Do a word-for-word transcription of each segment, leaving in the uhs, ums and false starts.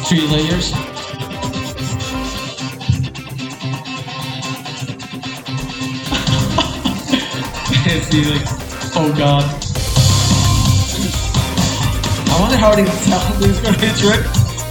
Three layers. It's like, oh god. I wonder how they can tell this is gonna be a trick.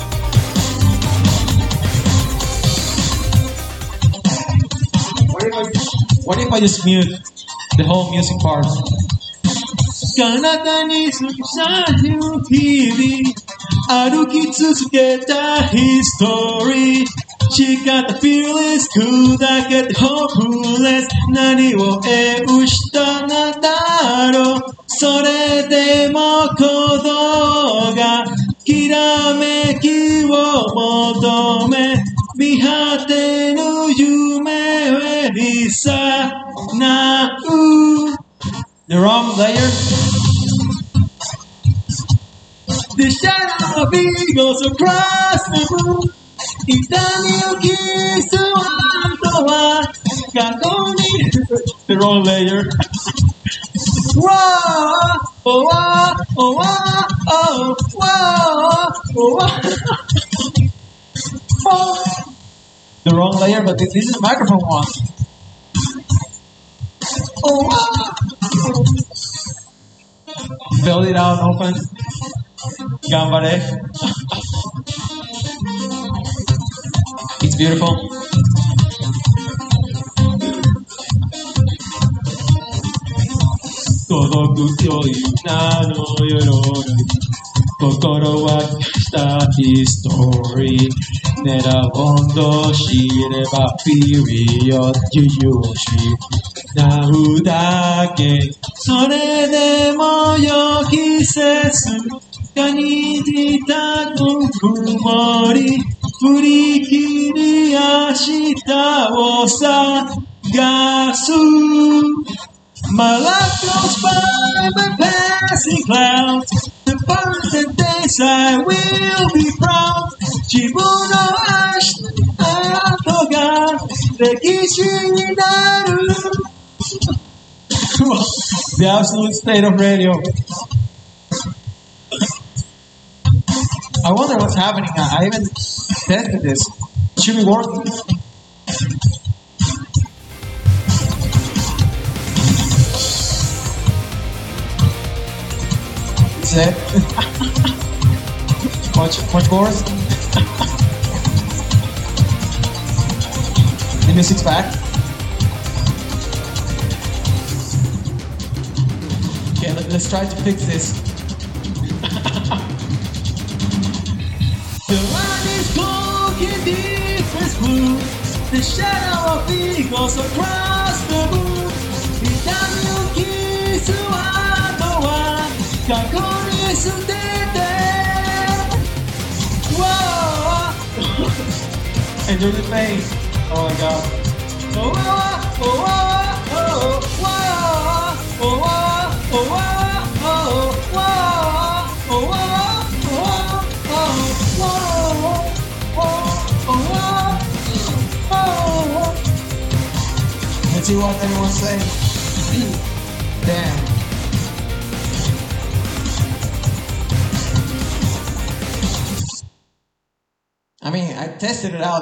What if I, what if I just mute the whole music part? 彼方に過ぎ去る日々歩き続けた history 誓った feelings 砕けて hopeless 何を得したなだろうそれでも鼓動がきらめきを求め見果てぬ夢へいざなう The wrong layer The shadow of eagles across the moon 痛みをキス後は過去に The wrong layer Whoa, oh, oh, oh, oh, oh, oh, oh. The wrong layer, but this is the microphone one. Oh, oh. Build it out, open. Gambare. It's beautiful. History 狙温度知れば period 悠々しなうだけそれでも予期せず感じた曇り振り切り明日を探すMy life goes by by passing clouds The birthday days I will be proud 自分の後が歴史になる The absolute state of radio I wonder what's happening now. I haven't tested this. It should be working. Is it? much, much worse? The music's back. Okay, let, let's try to fix this. The line is broken different blue The shadow of eagles across the moon 痛みをキス後は過去に捨てて Whoa Enjoy the pain Oh my god Oh oh oh oh oh oh oh oh oh oh oh oh Let's see what anyone say. Damn. I mean, I tested it out.